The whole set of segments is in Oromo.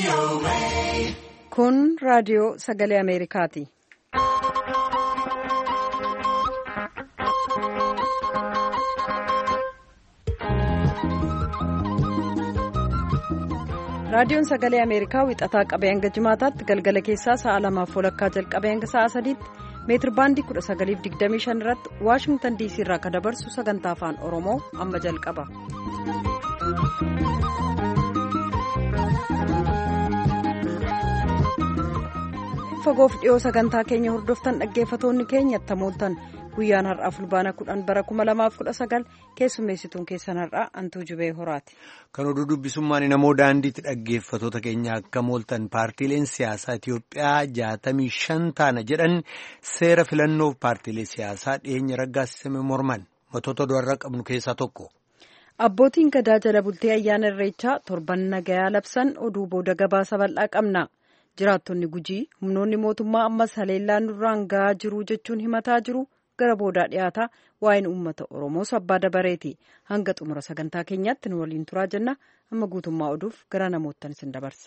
Kun raadiyoo sagalee Ameerikaati. Raadiyoon sagalee Ameerikaa wixataa qabee hanga jimaataatti galgala keessaa sa'a 2:00 jalqabee hanga sa'a 3:00 meetir baandii 1925 irratti Waashingtan DC irraa kan dabarsu sagantaa afaan Oromoo amma jalqaba. Fagoof dhiyoo sagantaa keenya hordoftan dhaggeeffatoonni keenya tamooltan guyyaan har'aa fulbaana 10 bara 2019 keessummeessituun keessan har'aa Antuu Jubee Horaati. Kan oduu dubbisummaan namoo daandiitti dhaggeeffatoota keenya akka mooltan paartiileen siyaasaa Itiyoophiyaa 65 taana jedhan seera filannoof paartiilee siyaasaa dhiyeenya raggaasisame morman matoota du'arra qabnu keessaa tokko. Abbootiin gadaa jala bultee ayyaana irreechaa torban nagayaa labsan oduu booda gabaasa bal'aa qabna. Jiraattonni Gujii humnoonni mootummaa ammas haleellaan nurraan gahaa jiru jechuun himataa jiru gara boodaa dhiyaataa waa'een uummata Oromoo sabbaa dabareeti. Hanga xumura sagantaa keenyaatti nu waliin turaa jenna. Amma guutummaa oduuf gara namoottan isin dabarsa.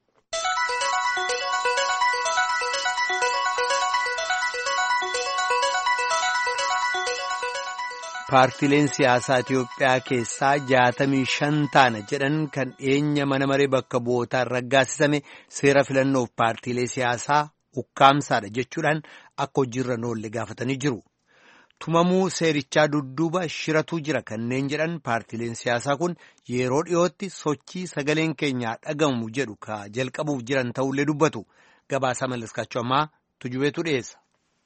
Paartiileen siyaasaa Itiyoophiyaa keessaa 65 taana jedhan kan dhiyeenya mana maree bakka bu'ootaan raggaasisame seera filannoof paartiilee siyaasaa ukkaamsaadha jechuudhaan akka hojiirra oolle gaafatanii jiru. Tumamuu seerichaa dudduuba shiratu jira kanneen jedhan paartiileen siyaasaa kun yeroo dhiyootti sochii sagaleen keenyaa dhagamu jedhu ka jalqabuuf jiran ta'ullee dubbatu. Gabaasaa Mallaskaachuu ammaa Tujubeetu dhiyeessa.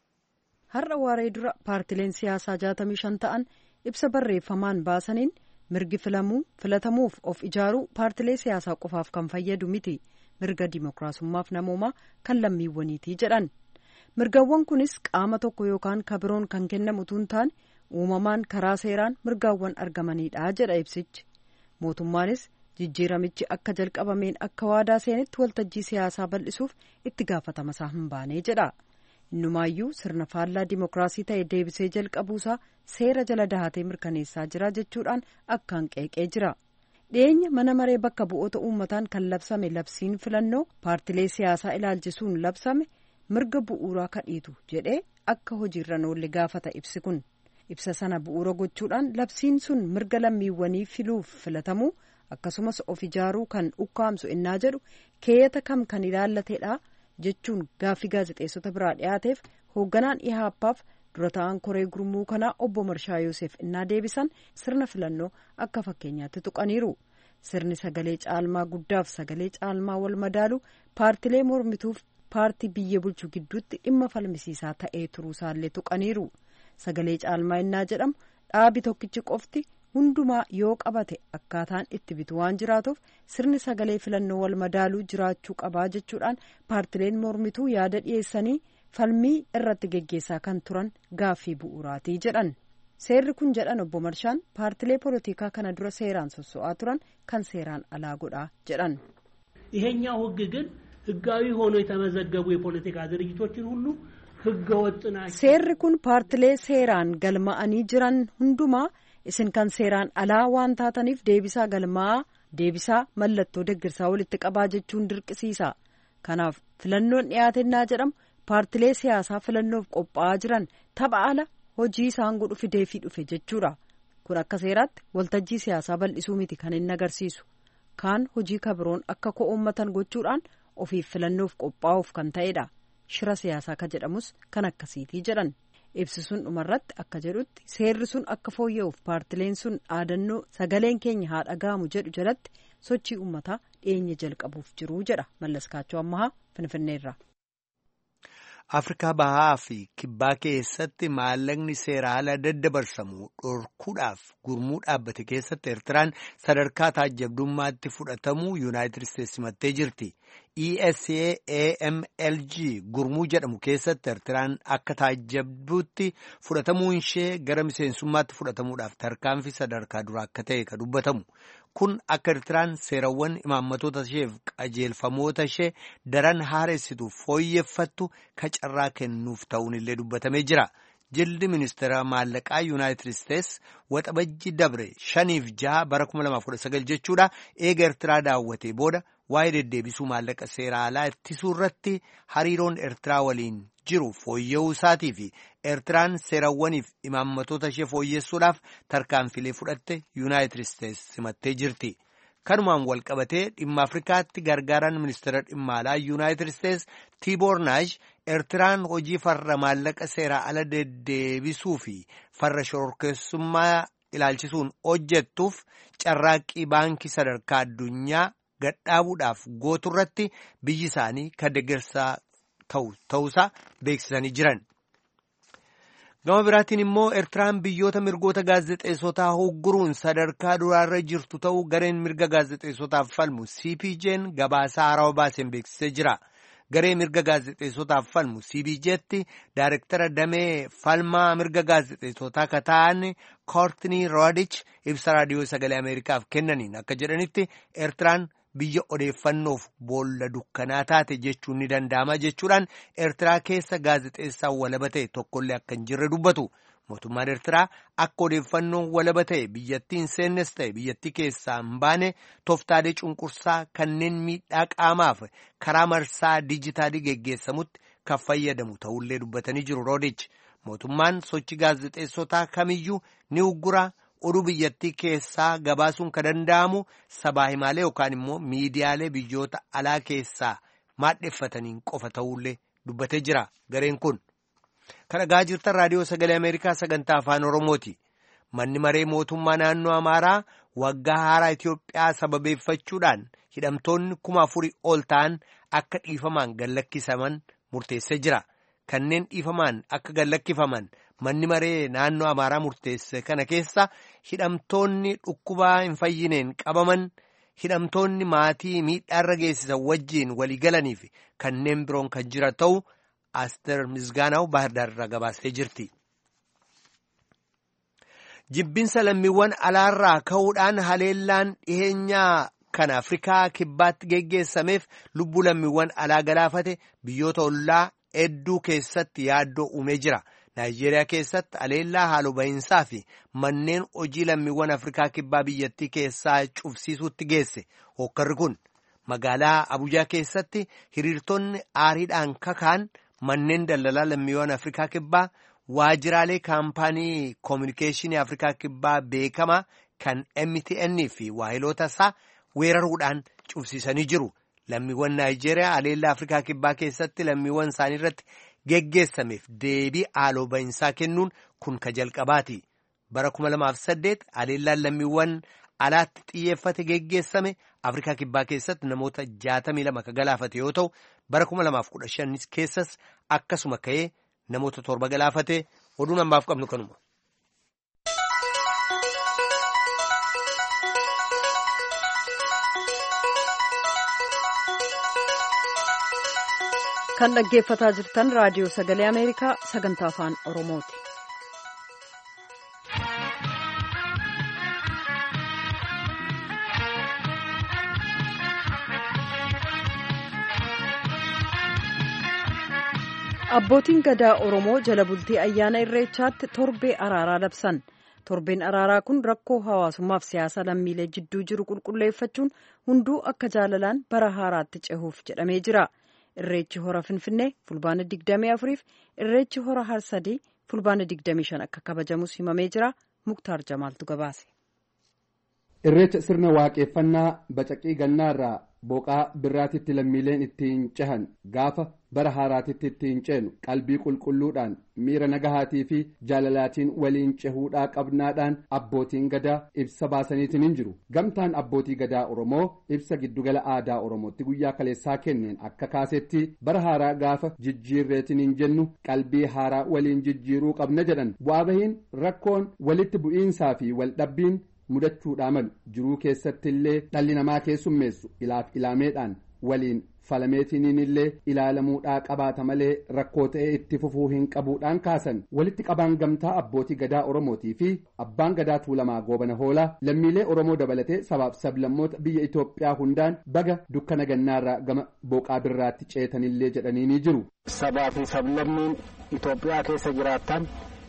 Har'a waaree dura paartileen siyaasaa 65 ta'an ibsa barreeffamaan baasaniin mirgi filatamuuf of ijaaruu paartilee siyaasaa qofaaf kan fayyadu miti mirga dimookiraasummaaf namoomaa kan lammiiwwaniitii jedhan. Mirgawwan kunis qaama tokko yookaan kabiroon kan kennamu utuu hin taane uumamaan karaa seeraan mirgaawwan argamanidha jedha ibsichi. Mootummaanis jijjiiramichi akka jalqabameen akka waadaa seenetti waltajjii siyaasaa bal'isuuf itti gaafatama isaa hin baane jedha. Innumaayyuu sirna faallaa dimookiraasii ta'e deebisee jalqabuusaa seera jala dahatee mirkaneessaa jira jechuudhaan akkaan qeeqee jira. Dhiyeenya mana maree bakka bu'oota uummataan kan labsame labsiin filannoo paartilee siyaasaa ilaalchisuun labsame mirga bu'uuraa kadhiitu jedhee akka hojiirra oolle gaafata ibsi kun. Ibsa sana bu'uura gochuudhaan labsiin sun mirga lammiiwwanii filuuf filatamuu akkasumas of ijaaruu kan ukkaamsu innaa jedhu keeyata kam kan ilaallateedha jechuun gaaffii gaazexeessota biraa dhiyaateef hoogganaan IHAPAaf dura ta'an koree gurmuu kanaa obbo Marshaa Yoosef innaa deebisan sirna filannoo akka fakkeenyaatti tuqaniiru. Sirni sagalee caalmaa guddaaf sagalee caalmaa wal madaalu paartilee mormituuf paartii biyya bulchu gidduutti dhimma falmisiisaa ta'ee turuusaallee tuqaniiru. Sagalee caalmaa innaa jedhamu dhaabi tokkichi qofti hundumaa yoo qabate akkaataan itti bitu waan jiraatuuf sirni sagalee filannoo wal madaaluu jiraachuu qabaa jechuudhaan paartileen mormituu yaada dhiyeessanii falmii irratti geggeessaa kan turan gaaffii bu'uuraatii jedhan. Seerri kun jedhan obbo Marshaan paartilee poolitikaa kana dura seeraan sosso'aa turan kan seeraan alaa godhaa jedhan. ይሄኛው ህግ ግን ህጋዊ ሆኖ የተመዘገቡ የፖለቲካ ድርጅቶችን ሁሉ ህገ ወጥ ናቸው. Seerri kun paartilee seeraan galmaa'anii jiran hundumaa isin kan seeraan alaa waan taataniif deebisaa mallattoo deeggarsaa walitti qabaa jechuun dirqisiisa. Kanaaf filannoon dhiyaatennaa jedhamu paartilee siyaasaa filannoof qophaa'aa jiran tapha ala hojii isaan godhu fideefii dhufe jechuudha. Kun akka seeraatti waltajjii siyaasaa bal'isuu miti kan inni agarsiisu. Kaan hojii kabiroon akka ko'oommatan gochuudhaan ofiif filannoof qophaa'uuf kan ta'edha. Shira siyaasaa ka jedhamus kan akkasiitii jedhan. Ibsi sun dhumarratti akka jedhutti seerri sun akka fooyya'uuf paartileen sun dhaadannoo sagaleen keenya haa dhaga'amu jedhu jalatti sochii uummataa dhiyeenya jalqabuuf jiru jedha Mallaskaachuu Ammahaa Finfinneerra. Afrikaa Bahaa fi Kibbaa keessatti maallaqni seera ala daddabarsamu dhorkuudhaaf gurmuu dhaabbate keessatti Eertiraan sadarkaa taajjabdummaatti fudhatamuu Yuunaayitid Isteetsi himattee jirti. ESAAMLG gurmuu jedhamu keessatti Eertiraan akka taajjabduutti fudhatamuun ishee gara miseensummaatti fudhatamuudhaaf tarkaanfii sadarkaa duraa akka ta'e ka dubbatamu. Kun akka Eertiraan seerawwan imaammatoota isheef qajeelfamoota ishee daran haaressituuf fooyyeffattu ka carraa kennuuf ta'uun illee dubbatamee jira. jildi ministeera maallaqaa yuunaayitid isteets waxabajji dabre 5-6 bara 2019 jechuudha eega Eertiraa daawwatee booda waa'ee deddeebisuu maallaqa seera alaa ittisuu irratti hariiroon Eertiraa waliin jiru fooyya'uu isaatii fi Eertiraan seerawwaniif imaammatoota ishee fooyyessuudhaaf tarkaanfilee fudhatte yuunaayitid isteets simattee jirti. Kanumaan wal qabatee dhimma Afrikaatti gargaaraan ministeera dhimma alaa yuunaayitid isteets Tiiboor Naash Eertiraan hojii farra maallaqa seera ala deddeebisuu fi farra shororkeessummaa ilaalchisuun hojjettuuf carraaqqii baankii sadarkaa addunyaa gadhaabuudhaaf gootu irratti biyyi isaanii kan deeggarsaa ta'uusaa beeksisanii jiran. Gama biraatiin immoo Eertiraan biyyoota mirgoota gaazexeessotaa hogguruun sadarkaa duraarra jirtu ta'uu gareen mirga gaazexeessotaaf falmu CPJ'n gabaasaa haarawaa baaseen beeksisee jira. Garee mirga gaazexeessotaaf falmu CPJ'tti Daayirektara damee falmaa mirga gaazexeessotaa kan ta'an Koortinii Roodich ibsa raadiyoo sagalee Ameerikaaf kennaniin akka jedhanitti Eertiraan biyya odeeffannoof boolla dukkanaa taate jechuun ni danda'ama jechuudhaan Eertiraa keessa gaazexeessaa walaba ta'e tokkollee akka hin jirre dubbatu. Mootummaan Eertiraa akka odeeffannoon walaba ta'e biyyattiin seennes ta'e biyyattii keessaa hin baane tooftaalee cunqursaa kanneen miidhaa qaamaaf karaa marsaa dijitaalii geggeessamutti kan fayyadamu ta'ullee dubbatanii jiru Roodich. Mootummaan sochii gaazexeessotaa kamiyyuu ni uggura. Oduu biyyattii keessaa gabaasuun kan danda'amu sabaa himaalee yookaan immoo miidiyaalee biyyoota alaa keessaa maadheffataniin qofa ta'ullee dubbatee jira gareen kun. Kan dhagaa jirtan raadiyoo sagalee Ameerikaa sagantaa afaan Oromooti. Manni maree mootummaa naannoo Amaaraa waggaa haaraa Itoophiyaa sababeeffachuudhaan hidhamtoonni 4,000 ol ta'an akka dhiifamaan gallakkisaman murteessee jira. Kanneen dhiifamaan akka gallakkifaman manni maree naannoo Amaaraa murteesse kana keessa hidhamtoonni dhukkubaa hin fayyineen qabaman, hidhamtoonni maatii miidhaarra geessisan wajjiin walii galanii fi kanneen biroon kan jira ta'u Asteer Misgaanaw Baahirdaarraa gabaastee jirti. Jibbinsa lammiiwwan alaarraa ka'uudhaan haleellaan dhiheenyaa kan Afrikaa kibbaatti geggeessameef lubbuu lammiiwwan alaa galaafate biyyoota ollaa hedduu keessatti yaaddoo uumee jira. Naayijeeriyaa keessatti haleellaa haaloo bahinsaa fi manneen hojii lammiiwwan Afrikaa kibbaa biyyattii keessaa cufsiisuutti geesse. Hokkarri kun magaalaa Abuujaa keessatti hiriirtonni aariidhaan kakaan manneen daldalaa lammiiwwan Afrikaa kibbaa waajjiraalee kaampaanii koominikeeshinii Afrikaa kibbaa beekamaa kan MTN fi waahiloota isaa weeraruudhaan cufsiisanii jiru. Lammiiwwan Naayijeeriyaa haleellaa Afrikaa kibbaa keessatti lammiiwwan isaanii irratti geggeessameef deebii haaloo bahinsaa kennuun kun ka jalqabaati. Bara 2008 haleellaan lammiiwwan alaatti xiyyeeffate geggeessame Afrikaa kibbaa keessatti namoota 62 ka galaafate yoo ta'u bara 2015 keessas akkasuma ka'ee namoota 7 galaafate. Oduun ammaaf qabnu kanuma. Kan dhaggeeffataa jirtan raadiyoo sagalee Ameerikaa sagantaa afaan Oromooti. Abbootiin gadaa Oromoo jala bultii ayyaana Irreechaatti torbee araaraa labsan. Torbeen araaraa kun rakkoo hawaasummaaf siyaasa lammiilee jidduu jiru qulqulleeffachuun hunduu akka jaalalaan bara haaraatti cehuuf jedhamee jira. Irreechi hora Finfinnee fulbaana 24 fi Irreechi hora Harsadii fulbaana 25 akka kabajamus himamee jira. Muktaar Jamaaltu gabaase. Irreecha sirna waaqeffannaa bacaqii gannaarraa boqaa birraatitti lammiileen ittiin cehan gaafa bara haaraatitti ittiin ceenu qalbii qulqulluudhaan miira nagahaatii fi jaalalaatiin waliin cehuudhaa qabnaadhaan abbootiin gadaa ibsa baasaniitiin hin jiru. Gamtaan abbootii gadaa Oromoo ibsa giddugala aadaa Oromootti guyyaa kaleessaa kenneen akka kaasetti bara haaraa gaafa jijjiirreetiin hin jennu qalbii haaraa waliin jijjiiruu qabna jedhan. Bu'aa bahiin rakkoon walitti bu'iinsaa fi waldhabbiin mudachuudhaa malu jiruu keessatti illee dhalli namaa keessummeessu ilaaf ilaameedhaan waliin falameetiniin illee ilaalamuudhaa qabaata malee rakkoo ta'ee itti fufuu hin qabuudhaan kaasan. Walitti qabaan gamtaa abbootii gadaa Oromootii fi abbaan gadaa Tuulamaa Goobana Hoolaa lammiilee Oromoo dabalatee sabaaf sablammoota biyya Itoophiyaa hundaan baga dukkana gannaarraa gama boqaa birraatti ceetanillee jedhanii ni jiru. Sabaa fi sablammiin Itoophiyaa keessa jiraatan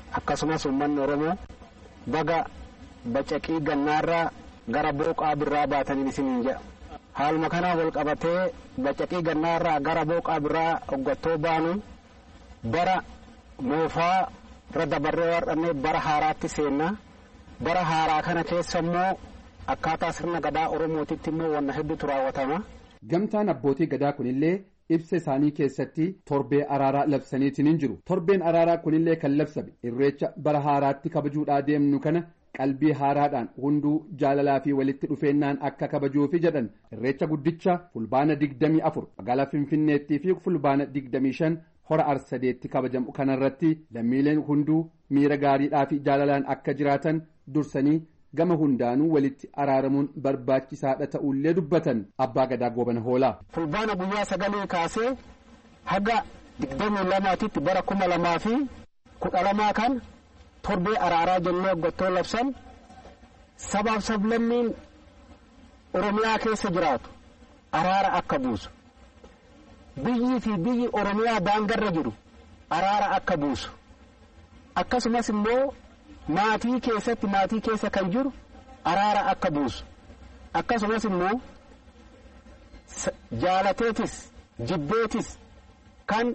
akkasumas uummanni Oromoo baga bacaqii gannaarraa gara booqaa birraa baatanii isiniin jedha. Haaluma kanaa wal qabatee bacaqii gannaarraa gara booqaa birraa hoggattoo baanu bara moofaa irra dabarree warqannee bara haaraatti seenna. Bara haaraa kana keessa immoo akkaataa sirna gadaa Oromootitti immoo wanna hedduutu raawwatama. Gamtaan abbootii gadaa kunillee ibsa isaanii keessatti torbee araaraa labsaniitiin hin jiru. Torbeen araaraa kunillee kan labsame irreecha bara haaraatti kabajuudhaa deemnu kana qalbii haaraadhaan hunduu jaalalaa fi walitti dhufeennaan akka kabajuufi jedhan. Irreecha guddicha fulbaana 24 magaalaa Finfinneettii fi fulbaana 25 hora Arsadeetti kabajamu kanarratti lammiileen hunduu miira gaariidhaa fi jaalalaan akka jiraatan dursanii gama hundaanuu walitti araaramuun barbaachisaadha ta'ullee dubbatan abbaa gadaa Goobana Hoolaa. Fulbaana guyyaa 9 kaasee haga 22tti bara 2012 kan torbee araaraa jennee hoggattoo labsan sabaaf sablammiin Oromiyaa keessa jiraatu araara akka buusu. Biyyi fi biyyi Oromiyaa daangarra jiru araara akka buusu. Akkasumas immoo maatii keessatti maatii keessa kan jiru araara akka buusu. Akkasumas immoo jaalateetis jibbeetis kan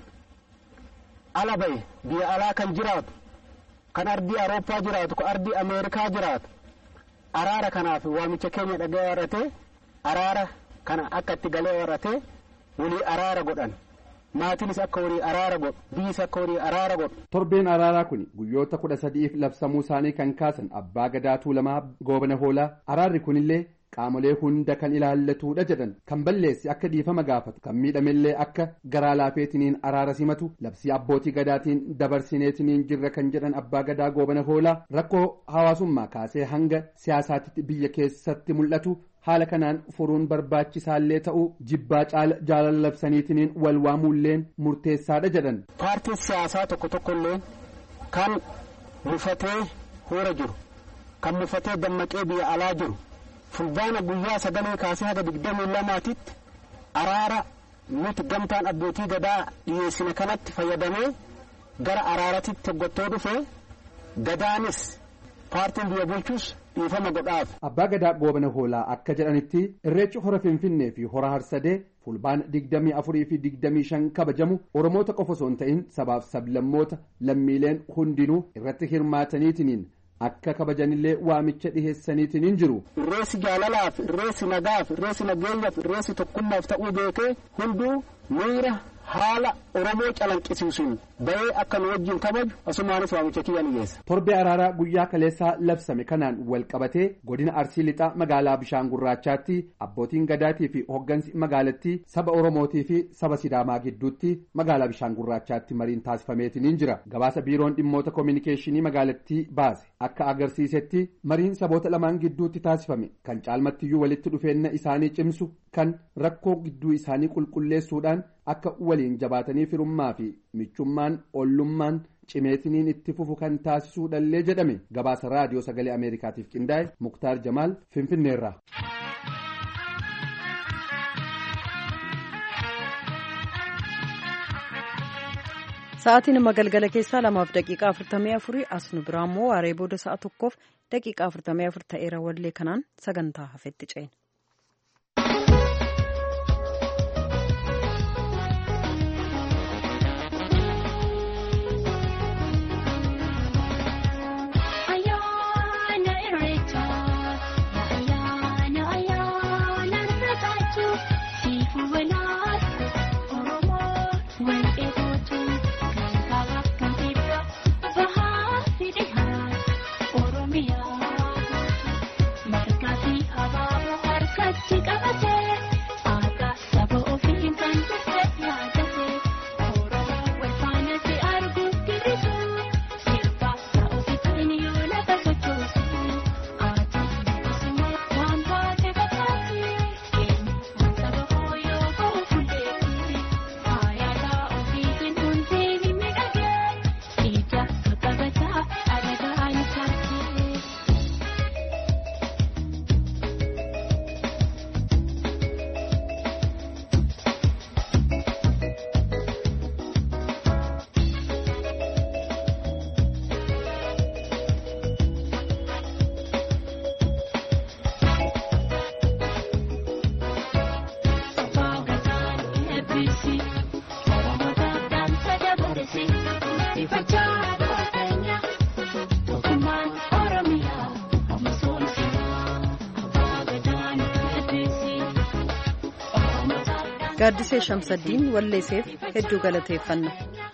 ala bahe biyya alaa kan jiraatu kan ardii Awurooppaa jiraatu kan ardii Ameerikaa jiraatu araara kanaaf waamicha keenya dhaga'ee warratee araara kana akka itti galee warratee walii araara godhan. Maatiinis akka walii araara godhu biyyis akka walii araara godhu. Torbeen araaraa kun guyyoota 13 labsamuu isaanii kan kaasan abbaa gadaa Tuulamaa Goobana Hoolaa araarri kunillee qaamolee hunda kan ilaallatuudha jedhan kan balleessi akka dhiifama gaafatu kan miidhamellee akka garaa laafeetiniin araara simatu labsii abbootii gadaatiin dabarsineetiniin jirra kan jedhan abbaa gadaa Goobana Hoolaa rakkoo hawaasummaa kaasee hanga siyaasaatti biyya keessatti mul'atu haala kanaan furuun barbaachisaallee ta'uu jibbaa jaalala labsaniitiniin wal waamuulleen murteessaadha jedhan. Paartiin siyaasaa tokkollee kan mufatee hoora jiru kan mufatee dammaqee biyya alaa jiru fulbaana guyyaa 9 kaasee haga 22tti araara nuti gamtaan abbootii gadaa dhiyeessine kanatti fayyadamee gara araaratitti hoggattoo dhufe gadaanis paartiin biyya bulchus dhiifama godhaaf. Abbaa gadaa Goobana Hoolaa akka jedhanitti irreechi hora Finfinnee fi hora Harsadee fulbaana 24 fi 25 kabajamu Oromoota qofa osoo hin ta'in sabaaf sablammoota lammiileen hundinuu irratti hirmaataniitiniin akka kabajanillee waamicha dhiheessaniitiin hin jiru. Irreessi jaalalaaf, irreessi nagaaf, irreessi nageenyaaf, irreessi tokkummaaf ta'uu beekee hunduu miira haala Oromoo calanqisiisuun bahee akka nu wajjin kabaju asumaanis waamicha kiyya ni geessa. Torbee araaraa guyyaa kaleessaa labsame kanaan wal qabatee godina Arsii Lixaa magaalaa Bishaan Gurraachaatti abbootiin gadaatii fi hoggansi magaalattii saba Oromootii fi saba Sidaamaa gidduutti magaalaa Bishaan Gurraachaatti mariin taasifameetiin jira. Gabaasa biiroon dhimmoota koominikeeshinii magaalattii baase akka agarsiisetti mariin saboota lamaan gidduutti taasifame kan caalmattiyyuu walitti dhufeenya isaanii cimsu kan rakkoo gidduu isaanii qulqulleessuudhaan akka waliin jabaatanii firummaa fi michummaan ollummaan cimeetiniin itti fufu kan taasisuudhallee jedhame. Gabaasa raadiyoo sagalee Ameerikaatiif qindaa'e Muktaar Jamaal Finfinneerraa. Sa'aatiin amma galgala keessaa 2:44 as nu biraa immoo waaree booda sa'a 1:44 ta'eera wallee kanaan sagantaa hafetti ceena. Marga fi habaaboo Gaaddisee Shamsaddiin walleesseef hedduu galateeffanna.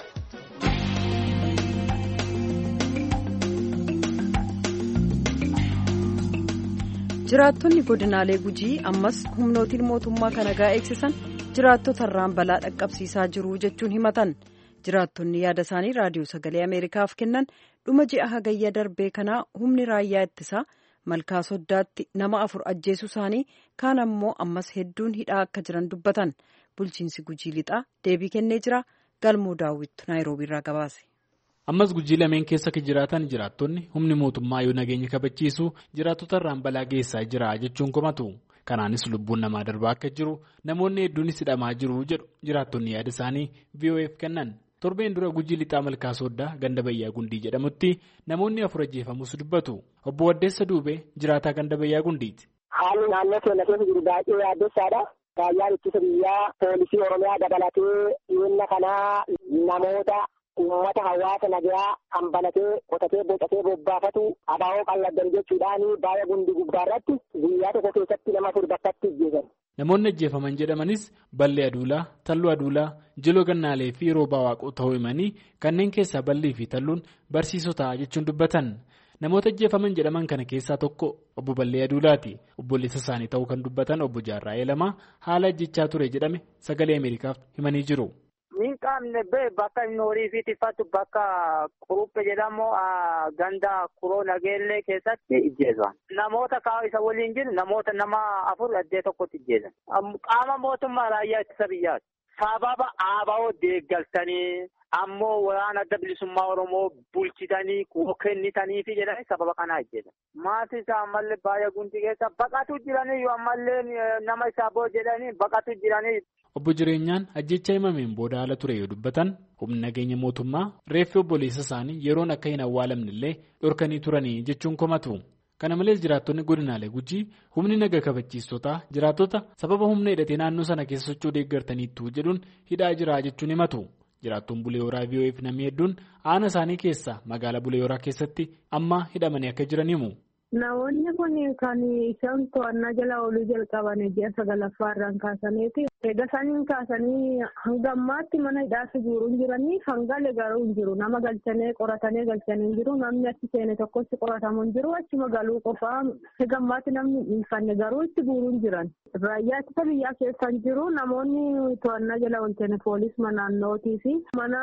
Jiraattonni godinaalee Gujii ammas humnootiin mootummaa kan nagaa eegsisan jiraattota irraan balaa dhaqqabsiisaa jiru jechuun himatan. Jiraattonni yaada isaanii raadiyoo sagalee Ameerikaaf kennan dhuma ji'a hagayya darbee kanaa humni raayyaa ittisaa malkaa soddaatti nama 4 ajjeesuu isaanii kaan ammoo ammas hedduun hidhaa akka jiran dubbatan. Bulchiinsi Gujii lixaa deebii kennee jira. Galmoo daawwittu Naayiroobii irraa gabaase. Ammas Gujii lameen keessa jiraatan jiraattonni humni mootummaa yoo nageenya kabachiisu jiraattota irraan balaa geessaa jira jechuun komatu. Kanaanis lubbuun namaa darbaa akka jiru namoonni hedduunis hidhamaa jiru jedhu jiraattonni yaada isaanii VOA'f kennan. Torbeen dura Gujii lixaa malkaa sooddaa ganda bayyaa gundii jedhamutti namoonni 4 ajjeefamus dubbatu. Obbo Waddeessa Duubee jiraataa ganda bayyaa gundiiti. Haalli naannoo keenya keessa jiru baay'ee yaaddessaadha. Raayyaan ittisa biyyaa poolisii Oromiyaa dabalatee dhiyeenya kanaa namoota uummata hawaasa nagaa kan banatee qotatee bocatee bobbaafatu abaa'oo qalladdan jechuudhaan baay'ee gundii gubbaa irratti guyyaa tokko keessatti nama 4 bakkatti ajjeesan. Namoonni ajjeefaman jedhamanis Ballee Aduulaa, Talluu Aduulaa, Jiloo Gannaalee fi Roobaa Waaqoo ta'uu himanii kanneen keessaa Ballii fi Talluun barsiisota jechuun dubbatan. Namoota ajjeefaman jedhaman kana keessaa tokko obbo Ballee Aduulaati. Obboleessa isaanii ta'uu kan dubbatan obbo Jaarraa'ee Lamaa haala ajjechaa ture jedhame sagalee Ameerikaaf himanii jiru. Miidhamne bakka inni horii fi tiffatu bakka Quruppe jedhamu ganda Kuroo Nageellee keessatti ijjeesan. Namoota kaa'u isa waliin jiru namoota nama 4 addee tokkotti ijjeesan. Qaama mootummaa raayyaa ittisa biyyaati. Sababa ABO deeggaltanii ammoo waraana adda bilisummaa Oromoo bulchitanii kennitanii fi jedhanii sababa kanaa ijjeesan. Maatii isaa ammallee baay'ee gundii keessa baqatu jiranii yoo ammallee nama isaa boo jedhanii baqatu jiranii. Obbo Jireenyaan ajjecha himameen booda haala ture yoo dubbatan humni nageenya mootummaa reeffi obboleessa isaanii yeroon akka hin awwaalamne illee dhorkanii turanii jechuun komatu. Kana malees jiraattonni godinaalee Gujii humni naga kabachiistotaa jiraattota sababa humna hidhatee naannoo sana keessa socho'uu deeggartaniittu jedhuun hidhaa jira jechuun himatu. Jiraattoon Bulee Horaa VOA'f namni hedduun aana isaanii keessaa magaalaa Bulee Horaa keessatti amma hidhamanii akka jiran himu. Namoonni kun kan isaan to'annaa jala ooluu jalqaban ji'a 9ffaa irraan kaasaniiti. Egaa isaan kaasanii hanga ammaatti mana hidhaatti guuruun jiranii hanga garuu hin jiru. Nama galchanii qoratanii galchanii hin jiru. Namni achi seene tokkotti qoratamu hin jiru. Achuma galuu qofaa egaa ammaatti namni dhiifanne garuu itti guuruun jiran. Raayyaa ittisa biyyaa keessa hin jiru. Namoonni to'annaa jala oolchanii poolisii naannootii fi mana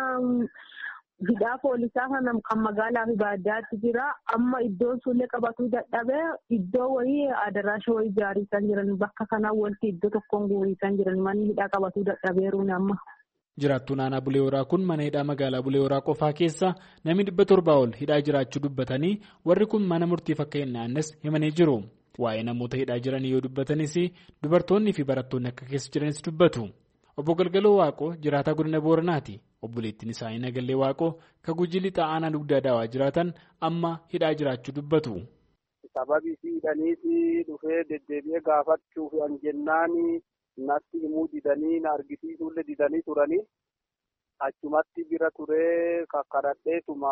hidhaa poolisaa kan magaalaa fi baadiyyaatti jira. Amma iddoon sullee qabatuu dadhabee iddoo wayii adaraasha wayii ijaarisan jiran bakka kanaan walitti iddoo tokkoon guurisan jiran manni hidhaa qabatuu dadhabeeruun amma. Jiraattuun aanaa Bulee Horaa kun mana hidhaa magaalaa Bulee Horaa qofaa keessa namni 700 ol hidhaa jiraachuu dubbatanii warri kun mana murtiif akka hin naannes himanii jiru. Waa'ee namoota hidhaa jiranii yoo dubbatanis dubartoonni fi barattoonni akka keessa jiranis dubbatu. Obbo Galgaloo Waaqoo jiraataa godina Booranaati. Obboleettiin isaanii Nagallee Waaqoo ka Gujii lixaa aanaa dugdaa daawaa jiraatan amma hidhaa jiraachuu dubbatu. Sababii hidhaniiti dhufee deddeebi'ee gaafachuuf an jennaani natti himuu didanii na argisiisuullee didanii turanii achumatti bira turee kakkadhadheetuma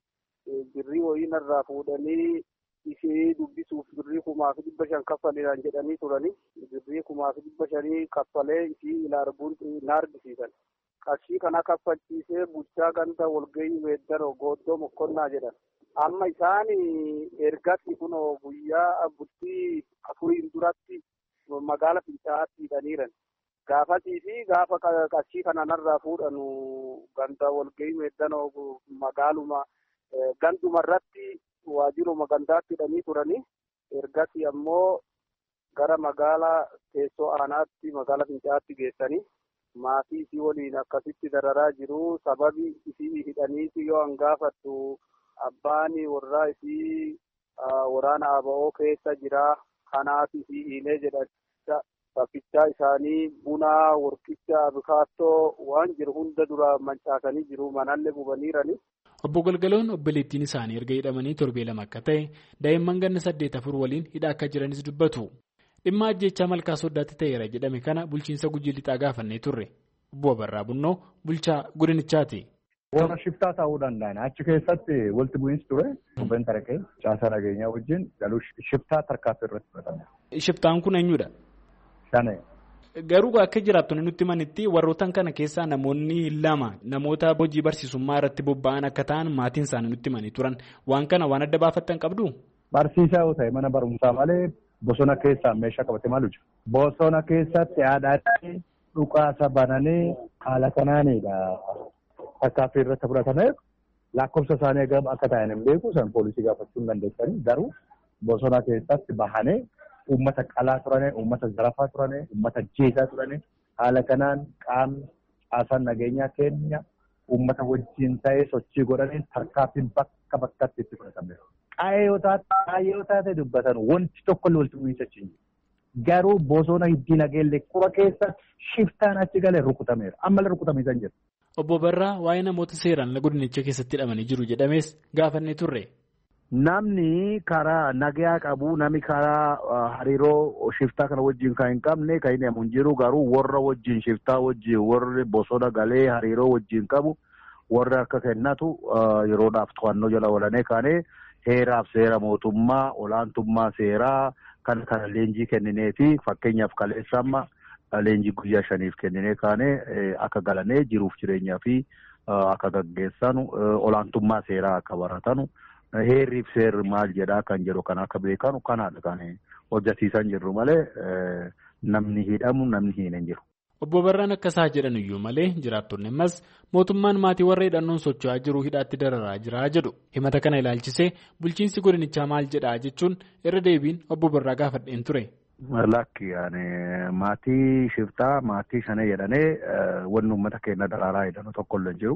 birrii wayiin irraa fuudhanii ishee dubbisuuf birrii 1,500 kaffaliidhaan jedhanii turanii birrii 1,500 kaffalee ishee ila arguun na argisiisan. Qarshii kana kaffalchiisee bulchaa ganda walgahii weeddaroo gooddoo mokkonnaa jedhan. Amma isaan ergatti kun guyyaa bultii 4 duratti magaala Fincaa'aatti hidhaniiran. Gaafasii fi gaafa qarshii kana narraa fuudhanu ganda walgahii weeddaroo magaaluma gandumarratti waajjiruma gandaatti hidhanii turanii ergatti ammoo gara magaalaa teessoo aanaatti magaala Fincaa'aatti geessanii. Maatii isii waliin akkasitti dararaa jiru. Sababi isii hidhaniiti yoo hangaafattu abbaan warraa isii waraana ABO keessa jira. Kanaaf isii hiilee jedhacha bakkicha isaanii buna, warqicha, abukaattoo waan jiru hunda dura mancaasanii jiru. Manallee gubaniirani. Obbo Galgaloon obboleettiin isaanii erga hidhamanii torbee 2 akka ta'e daa'imman ganna 8 waliin hidhaa akka jiranis dubbatu. Dhimma ajjechaa malkaa soddaatti ta'eera jedhame kana bulchiinsa Gujii lixaa gaafannee turre. Obbo Barraa Bunnoo bulchaa godinichaati. Warra shiftaa ta'uu danda'an achi keessatti walitti bu'iinsi ture. Kubbeen tarakee caasaa nageenyaa wajjin galuu shiftaa tarkaanfii irratti fudhatame. Shiftaan kun eenyudha? Shanee. Garuu akka jiraattonni nutti himanitti warrootan kana keessaa namoonni 2 namoota hojii barsiisummaa irratti bobba'an akka ta'an maatiin isaanii nutti himanii turan. Waan kana waan adda baafattan qabdu? Barsiisaa yoo ta'e mana barumsaa malee bosona keessaa meeshaa qabate maal hojjetu? Bosona keessatti aadaatti dhukaasa bananii haala kanaanidha. Tattaaffii irratti fudhatameef lakkoofsa isaanii akka ta'an hin beeku san poolisii gaafachuu hin dandeessanii garuu bosona keessatti bahanii uummata qalaa turane, uummata zarafaa turane, uummata jeesaa turane haala kanaan qaamni caasaan nageenyaa keenya uummata wajjin ta'ee sochii godhanii tarkaanfiin bakka bakkatti itti fudhatame. Qaayee yoo taate dubbatan wanti tokko illee walitti bu'iinsa hin jiru. Garuu bosona hiddii nageellee qura keessa shiftaan achi galee rukutameera. Ammallee rukutamee kan jiru. Obbo Barraa waa'ee namoota seeraan godinicha keessatti hidhamanii jiru jedhames gaafannee turre. Namni karaa nagaa qabu namni karaa hariiroo shiftaa kana wajjin kan hin qabne kan hin himu jiru garuu warra wajjin shiftaa wajjin warri bosona galee hariiroo wajjin qabu warra akka kennatu yeroodhaaf to'annoo jala oolanii kaanee heeraaf seera mootummaa olaantummaa seeraa kana leenjii kenninee fi fakkeenyaaf kaleessamma leenjii guyyaa 5 kenninee kaanee akka galanee jiruuf jireenyaa fi akka gaggeessanu olaantummaa seeraa akka baratanu. Heerriif seerri maal jedhaa kan jedhu kan akka beekanu kanaadha kan hojjetiisan jirru malee namni hidhamu namni hin jiru. Obbo Barraan akkasaa jedhan iyyuu malee jiraattonni ammas mootummaan maatii warra hidhannoon socho'aa jiru hidhaatti dararaa jira jedhu. Himata kana ilaalchisee bulchiinsi godinichaa maal jedhaa jechuun irra deebiin Obbo Barraa gaafadheen ture. Lakki maatii shiftaa maatii shanee jedhanii wanni uummata keenya dararaa hidhannu tokko illee jiru.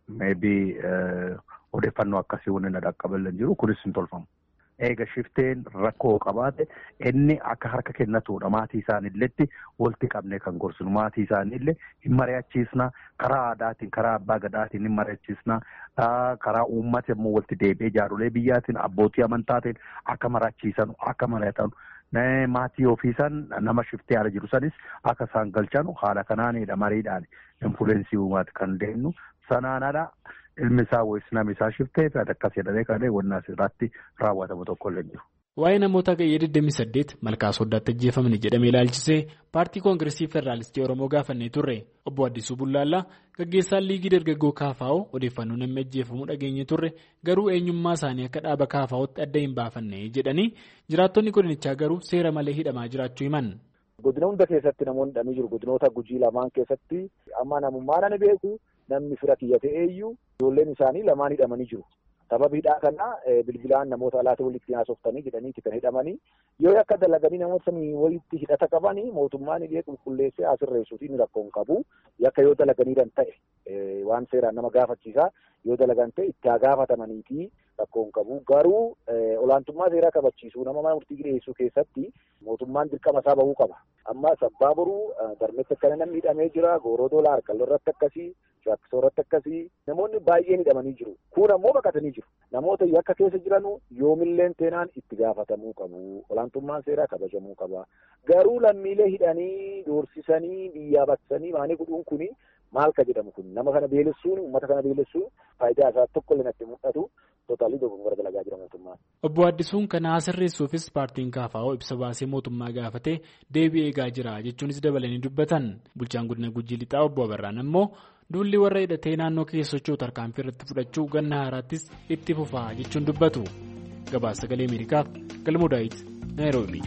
Odeeffannoo akkasii wanni na dhaqqaballee jiru kunis hin tolfamu. Eega shifteen rakkoo qabaate inni akka harka kennatuudha maatii isaaniilletti walitti qabnee kan gorsinu maatii isaaniillee hin mari'achiisna karaa aadaatiin karaa abbaa gadaatiin hin mari'achiisna karaa uummata immoo walitti deebi'ee jaarolee biyyaatiin abbootii amantaatiin akka mari'achiisanu akka mari'atanu maatii ofiisan nama shiftee ala jiru sanis akka isaan galchanu haala kanaanidha mariidhaan infuleensii uumaati kan deemnu sanaanadha. Ilmi isaa wayis nama isaa shiftee fi akkas jedhamee kan wanna asirratti raawwatamu tokko illee jiru. Waa'ee namoota gayyee 28 malkaa soddaatti ajjeefamanii jedhamee ilaalchisee paartii koongiresii federaalistii Oromoo gaafannee turre obbo Addisuu Bullaallaa gaggeessaan liigii dargaggoo KFO odeeffannoo namni ajjeefamuu dhageenye turre garuu eenyummaa isaanii akka dhaaba KFO'tti adda hin baafanne jedhanii jiraattonni godinichaa garuu seera malee hidhamaa jiraachuu himan. Godina hunda keessatti namoonni hidhamanii jiru. Godinoota Gujii lamaan keessatti amma namummaa nani beeku. Namni fira kiyya ta'eeyyuu ijoolleen isaanii lamaan hidhamanii jiru. Sababii hidhaa kana bilbilaan namoota alaatti walitti haasoftanii jedhaniiti kan hidhamanii yoo akka dalaganii namoota sanii walitti hidhata qabanii mootummaan illee qulqulleessee asirreessuutiin rakkoon qabu yakka yoo dalaganiidhan ta'e waan seeraan nama gaafachiisaa yoo dalagan ta'e itti haa gaafatamaniifi rakkoon qabu garuu olaantummaa seeraa kabachiisuu nama mana murtii dhiyeessuu keessatti mootummaan dirqama isaa bahuu qaba. Amma sabbaa boruu darmetti akkana namni hidhamee jira gooroo doolaa harkalloo irratti akkasii shaakkisoo irratti akkasii namoonni baay'een hidhamanii jiru. Kun ammoo baqatanii jiru. Namoota yakka keessa jiranu yoomilleen teenaan itti gaafatamuu qabu. Olaantummaan seeraa kabajamuu qaba. Garuu lammiilee hidhanii doorsisanii biyyaa baksanii maanii godhuun kuni maal ka jedhamu kun nama kana beelessuun uummata kana beelessuun faayidaa isaa tokko illee natti mul'atu. Totaalii dogoggora dalagaa jira mootummaan. Obbo Addisuun kana sirreessuufis paartiin KFO ibsa baasee mootummaa gaafatee deebii eegaa jira jechuunis dabalanii dubbatan. Bulchaan godina Gujii Lixaa obbo Abarraan ammoo duulli warra hidhatee naannoo keessa socho'u tarkaanfii irratti fudhachuu ganna haaraattis itti fufaa jechuun dubbatu. Gabaasa Sagalee Ameerikaaf Galmoo Daawit Naayiroobii.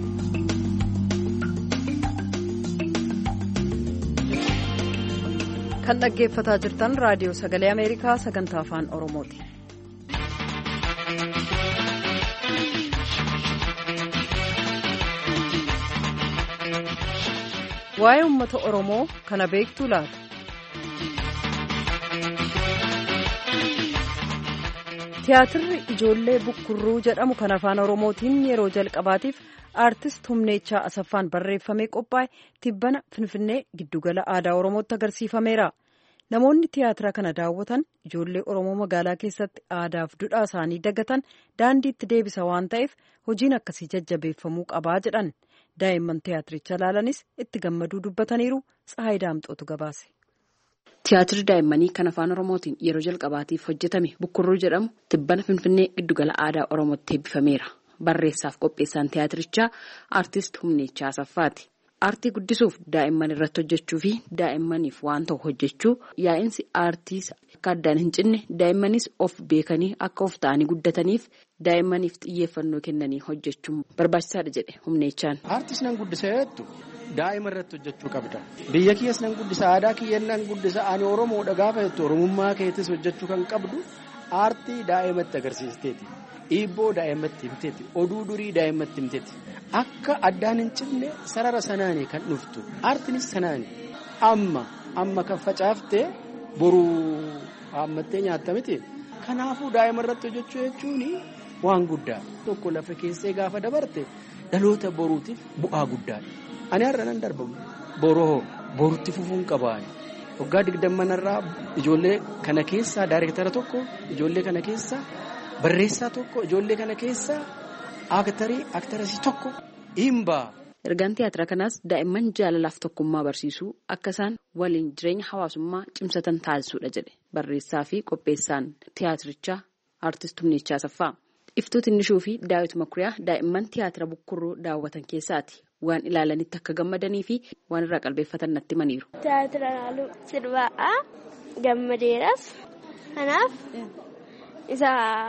Kan dhaggeeffataa jirtan raadiyoo Sagalee Ameerikaa sagantaa afaan Oromooti. Waa'ee uummata Oromoo kana beektuu laata? Tiyaatirri ijoollee bukkurruu jedhamu kan afaan Oromootiin yeroo jalqabaatiif aartist Humneechaa Asaffaan barreeffamee qophaa'e tibbana Finfinnee giddugala aadaa Oromootti agarsiifameera. Namoonni tiyaatira kana daawwatan ijoollee Oromoo magaalaa keessatti aadaaf duudhaa isaanii dagatan daandiitti deebisa waan ta'eef hojiin akkasii jajjabeeffamuu qabaa jedhan. Daa'imman tiyaatiricha ilaalanis itti gammaduu dubbataniiru. Tsahaay Daamxootu gabaase. Tiyaatirri daa'immanii kan afaan Oromootiin yeroo jalqabaatiif hojjetame Bukkurruu jedhamu tibbana Finfinnee giddugala aadaa Oromootti eebbifameera. Barreessaaf qopheessaan tiyaatirichaa aartist Humneechaa Asaffaati. Aartii guddisuuf daa'imman irratti hojjechuu fi daa'immaniif waan ta'u hojjechuu yaa'insi aartii akka addaan hin cinne daa'immanis of beekanii akka of ta'anii guddataniif daa'immaniif xiyyeeffannoo kennanii hojjechuun barbaachisaadha jedhe humneechaan. Aartiis nan guddisa jettu daa'ima irratti hojjechuu qabda. Biyya kiyyas nan guddisa aadaa kiyyas nan guddisa ani Oromoodha gaafa jettu Oromummaa keetis hojjechuu kan qabdu aartii daa'imatti agarsiisteeti. Dhiibboo daa'imatti himteeti. Oduu durii daa'imatti himteeti. Akka addaan hin cinne sarara sanaanii kan dhuftu. Aartiinis sanaani. Amma kan facaaftee boruu haammattee nyaatta miti. Kanaafuu daa'ima irratti hojjechuu jechuun waan guddaa. Tokko lafa keessee gaafa dabarte dhaloota boruutiif bu'aa guddaadha. Ani har'a nan darbamu. Boruutti fufuun qabaan. Waggaa 20 irraa ijoollee kana keessaa daayireektara tokko, ijoollee kana keessaa barreessaa tokko, ijoollee kana keessaa aktarasii tokko himbaa. Ergaan tiyaatira kanaas daa'imman jaalalaaf tokkummaa barsiisuu akka isaan waliin jireenya hawaasummaa cimsatan taasisuudha jedhe barreessaa fi qopheessaan tiyaatirichaa aartist Humneechaa Asaffaa. Iftuu Tinnishuu fi Daawit Makuriyaa daa'imman tiyaatira Bukkurruu daawwatan keessaati. Waan ilaalanitti akka gammadanii fi waan irraa qalbeeffatan natti himaniiru. Tiyaatira ilaaluu sirbaa gammadeeras. Kanaaf isa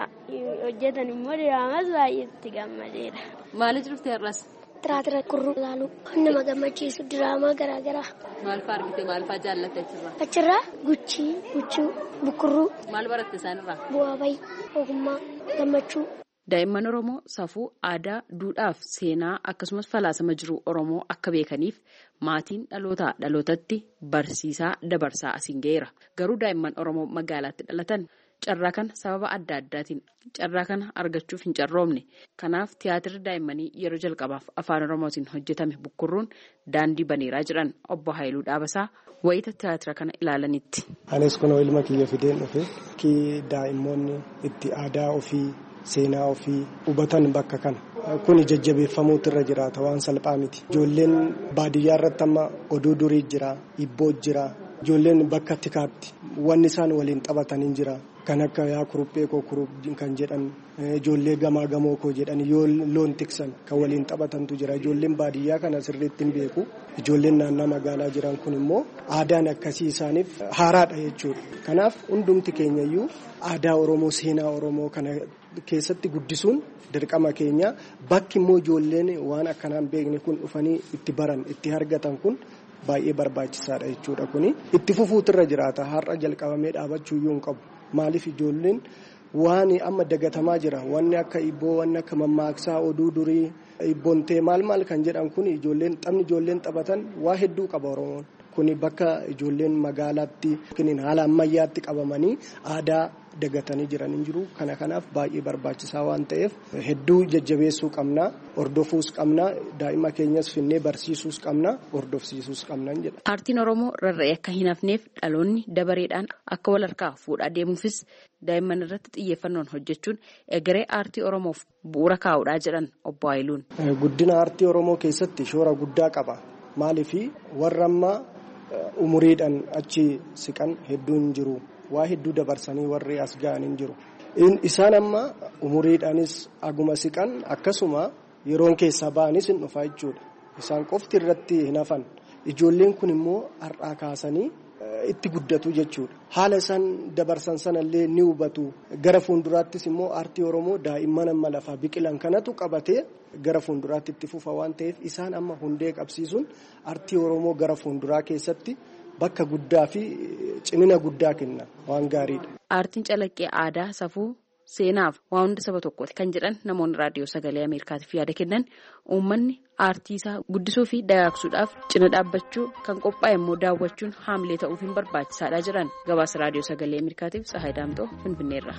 hojjetan immoo diraamas baay'eetti gammadeera. Maaliif jirti har'as? Tiyaatira Bukkurruu ilaaluu nama gammachiisu diraamaa garaagaraa. Maal fa'aa argite maal fa'aa jaallatte achirraa? Achirraa guchii Bukkurruu. Maal baratte isaanirraa? Bu'aa bayii ogummaa gammachuu. Daa'imman Oromoo safuu aadaa, duudhaaf seenaa akkasumas falaasama jiru Oromoo akka beekaniif maatiin dhalootaa dhalootatti barsiisaa dabarsaa asiin ga'eera. Garuu daa'imman Oromoo magaalaatti dhalatan carraa kana sababa adda addaatiin carraa kana argachuuf hin carroomne. Kanaaf tiyaatirri daa'immanii yeroo jalqabaaf afaan Oromootiin hojjetame Bukkurruun daandii baneeraa jiran obbo Haayiluu Dhaabasaa wayita tiyaatira kana ilaalanitti. Anis kunoo ilma kiyya fideen dhufe daa'immoonni itti aadaa ofii. Seenaa ofii hubatan bakka kana kun jajjabeeffamuutu irra jiraata waan salphaa miti. Ijoolleen baadiyyaa irratti amma oduu durii jira, hibboo jira. Ijoolleen bakka tikaatti wanni isaan waliin taphatanii jira. Kan akka yaa kuruphee koo kan jedhan ijoollee gamaa gamoo koo jedhan yoo loon tiksan kan waliin taphatantu jira. Ijoolleen baadiyyaa kana sirriitti hin beeku. Ijoolleen naannoo magaalaa jiran kun immoo aadaan akkasii isaaniif haaraadha jechuudha. Kanaaf hundumti keenyayyuu aadaa Oromoo, seenaa Oromoo kana keessatti guddisuun dirqama keenya. Bakki immoo ijoolleen waan akkanaan beekne kun dhufanii itti baran, itti argatan kun baay'ee barbaachisaadha jechuudha. Kuni itti fufuutirra jiraata. Har'a jalqabamee dhaabachuu iyyuu hin qabu. Maaliif ijoolleen waan amma dagatamaa jira. Wanni akka hibboo, wanni akka mammaaksaa, oduu durii, hibboontee maal kan jedhan kun taphni ijoolleen taphatan waa hedduu qaba Oromoon. Kuni bakka ijoolleen magaalaatti haala ammayyaatti qabamanii aadaa dagatanii jiran hin jiru. Kanaaf baay'ee barbaachisaa waan ta'eef hedduu jajjabeessuu qabna, hordofuus qabna, daa'ima keenyas finnee barsiisuus qabna, hordofsiisuus qabna jedha. Aartiin Oromoo rarra'ee akka hin hafneef dhaloonni dabareedhaan akka wal harkaa fuudhaa deemuufis daa'imman irratti xiyyeeffannoon hojjechuun egeree aartii Oromoof bu'uura kaa'uudhaa jedhan obbo Haayiluun. Guddina aartii Oromoo keessatti shoora guddaa qaba. Maaliif warra ammaa umuriidhaan achi siqan hedduu hin jiru. Waa hedduu dabarsanii warri as ga'an hin jiru. Isaan amma umuriidhaanis aguma siqan akkasuma yeroon keessaa ba'anis hin dhufa jechuudha. Isaan qofti irratti hin hafan. Ijoolleen kun immoo har'aa kaasanii itti guddatu jechuudha. Haala isaan dabarsan sanallee ni hubatu. Gara fuulduraattis immoo aartii Oromoo daa'imman amma lafaa biqilan kanatu qabatee gara fuulduraatti itti fufa waan ta'eef isaan amma hundee qabsiisuun aartii Oromoo gara fuulduraa keessatti bakka guddaa fi cimina guddaa kenna waan gaariidha. Aartiin calaqqee aadaa, safuu, seenaaf waan hunda saba tokkooti kan jedhan namoonni raadiyoo sagalee Ameerikaatiif yaada kennan uummanni aartii isaa guddisuu fi dagaagsuudhaaf cina dhaabbachuu kan qophaa'e immoo daawwachuun haamilee ta'uuf hin barbaachisaadha jedhan. Gabaasa raadiyoo sagalee Ameerikaatiif Tsahaay Daamxoo Finfinneerra.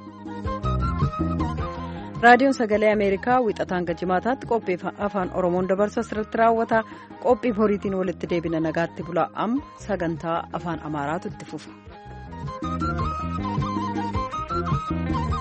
Raadiyoon sagalee Ameerikaa wixataa hanga jimaataatti qophii afaan Oromoon dabarsu asirratti raawwata. Qophii horiitiin walitti deebina nagaatti bulaa. Amma sagantaa afaan Amaaraatu itti fufa.